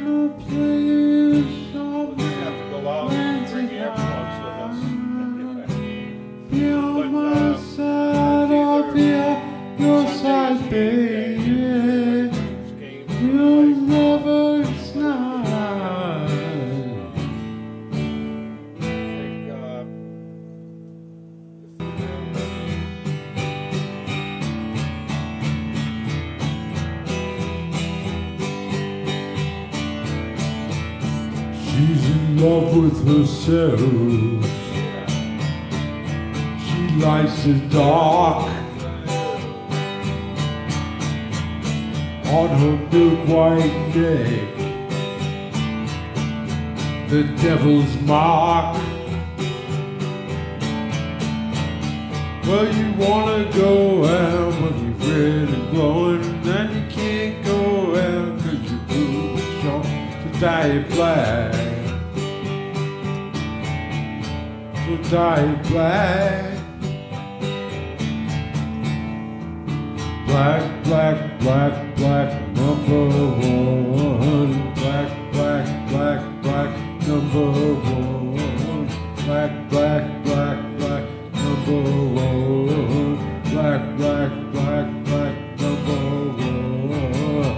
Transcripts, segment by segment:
She's in love with herself. She likes the dark. On her milk white neck, the devil's mark. Well, you wanna go out when you're red and glowing, and you can't go out 'cause your boots on to dye it black. So dye it black. Black, black, black, black, number one. Black, black, black, black, number one. Black, black, black, black, number one. Black, black, black, black, number one.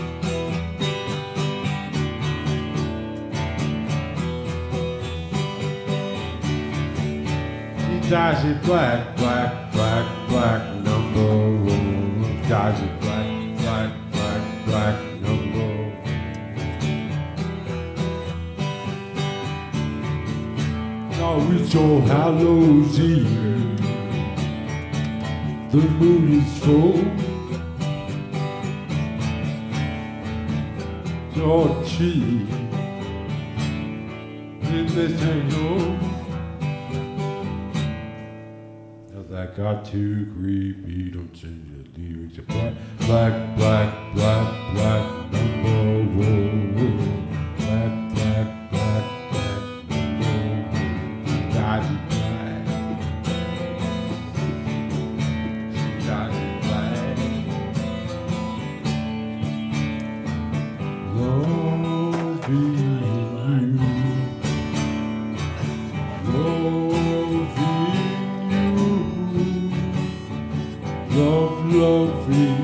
She dyes it black, black, black, black, number one. Dyes it black, black, black, black, number one. Now it's All Hallows Eve. The moon is full. Your cheek in the tango. That got too creepy, don't change the lyrics. Black, black, black, black, black, number one. Black, black, black, black, number one. Got it black. Got it black. Loving you. Loving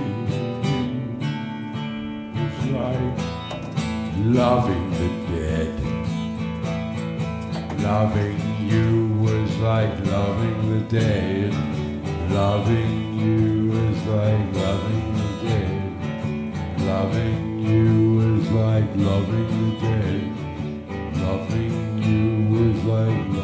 is like loving the dead. Loving you was like loving the dead. Loving you is like loving the dead. Loving you is like loving the dead. Loving you is like